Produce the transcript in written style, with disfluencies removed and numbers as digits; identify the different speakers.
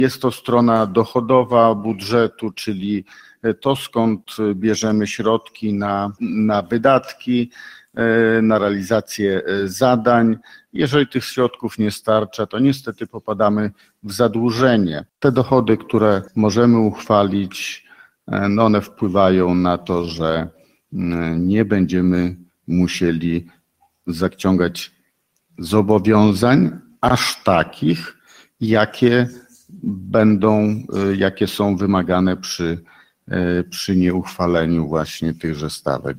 Speaker 1: Jest to strona dochodowa budżetu, czyli to, skąd bierzemy środki na wydatki, na realizację zadań. Jeżeli tych środków nie starcza, to niestety popadamy w zadłużenie. Te dochody, które możemy uchwalić, no one wpływają na to, że nie będziemy musieli zaciągać zobowiązań aż takich, jakie są wymagane przy nieuchwaleniu właśnie tychże stawek.